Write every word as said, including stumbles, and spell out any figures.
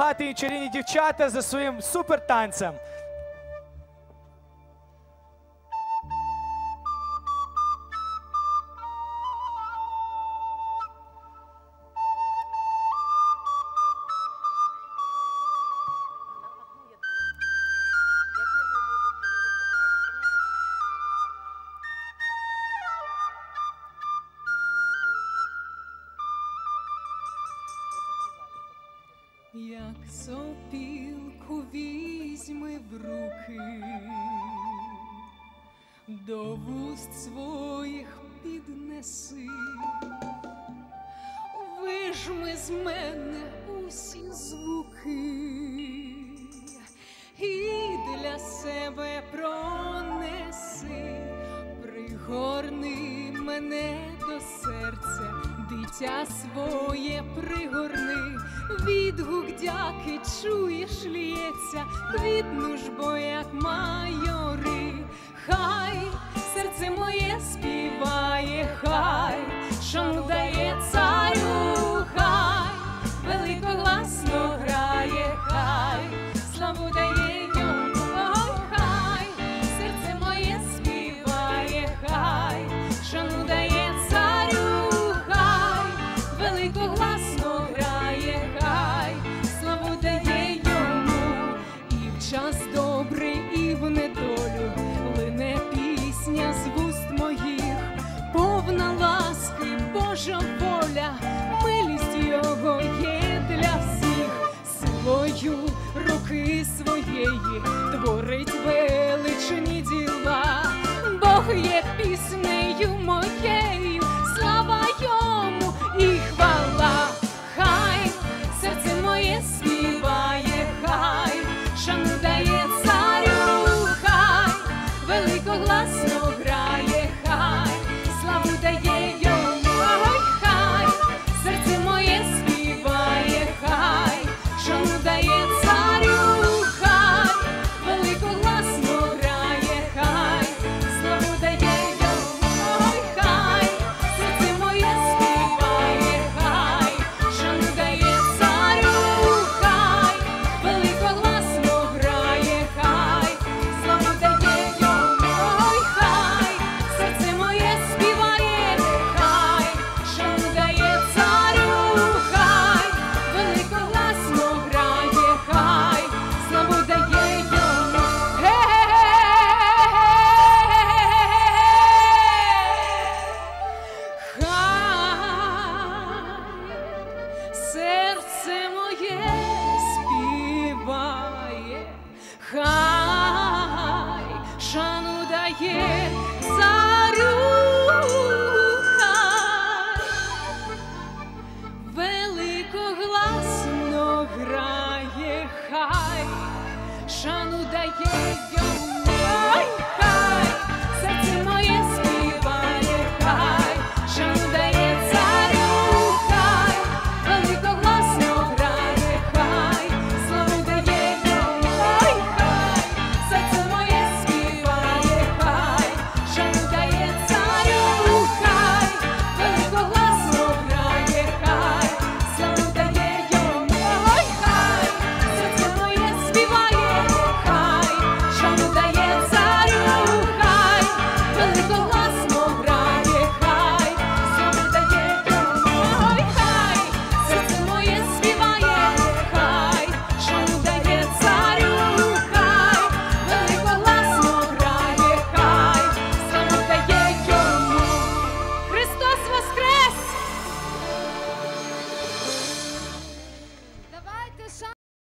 Гати і чарівні дівчата за своїм супертанцем. Як сопілку візьми в руки, до вуст своїх піднеси, вижми з мене усі звуки і для себе пронеси, пригорни мене до серця, дитя своє пригорни, відгук дяки чуєш, лється, квітну ж бо як майори. Хай серце моє співає, хай шану дає царю, хай великогласно грає, хай славу дає йому. Ой, хай серце моє співає, хай шану дає царю, хай великогласно грає, хай славу дає йому. І в час добрий, і в недолю лине пісня з вуст моїх, повна ласки, Божа воля, милість його є для всіх. Силою руки своєї творить величні діла, Бог є піснею моєю, слава йому і хвала. Хай серце моє співає, хай шану дає царю, хай великогласно грає, хай славу дає йому. Ой, хай серце моє співає, хай шану дає царю, хай великогласно грає, хай славу дає йому. Ой, хай серце моє співає, хай шану дає царю, хай великогласно грає, хай славу дає йому. Ой, хай серце моє співає, хай шану дає царю, хай великогласно грає, хай славу дає йому. Хай серце моє співає, хай шану дає царю, хай великогласно грає, хай шану дає йому.